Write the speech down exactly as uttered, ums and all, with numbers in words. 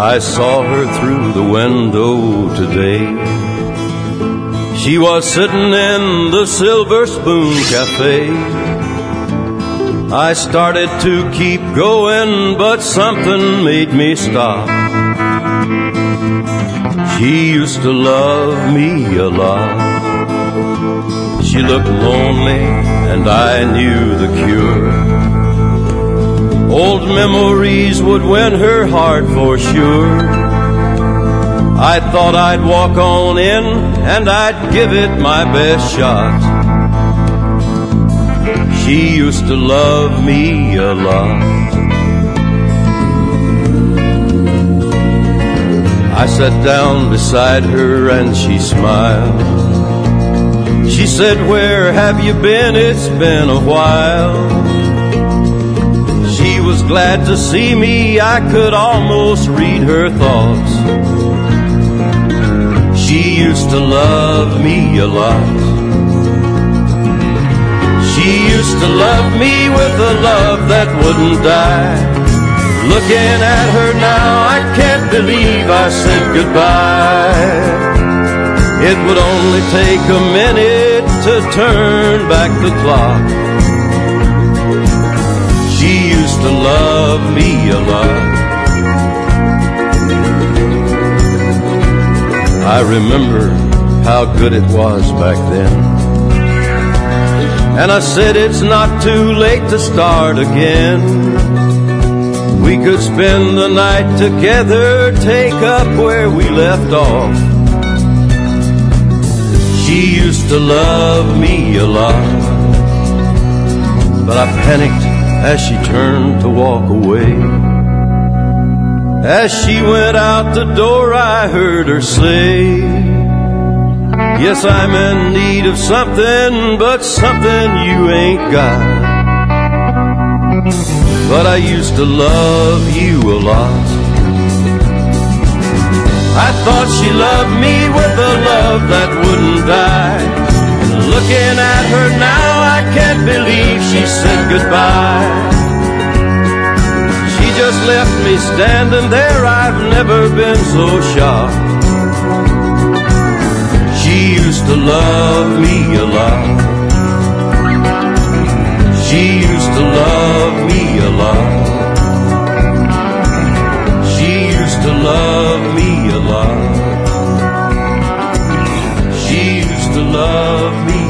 I saw her through the window today. She was sitting in the Silver Spoon Cafe. I started to keep going, but something made me stop. She used to love me a lot. She looked lonely, and I knew the cure. Old memories would win her heart for sure. I thought I'd walk on in, and I'd give it my best shot. She used to love me a lot. I sat down beside her and she smiled. She said, "Where have you been? It's been a while." She was glad to see me. I could almost read her thoughts. She used to love me a lot. She used to love me with a love that wouldn't die. Looking at her now, I can't believe I said goodbye. It would only take a minute to turn back the clock. She used to love me a lot. I remember how good it was back then, and I said it's not too late to start again. We could spend the night together, take up where we left off. She used to love me a lot, but I panicked as she turned to walk away. As she went out the door, I heard her say, "Yes, I'm in need of something, but something you ain't got. But I used to love you a lot." I thought she loved me with a love that wouldn't die. Looking at her now, I can't believe she said goodbye. She just left me standing there. I've never been so shocked. She used to love me a lot. She used to love me a lot. She used to love me a lot. She used to love me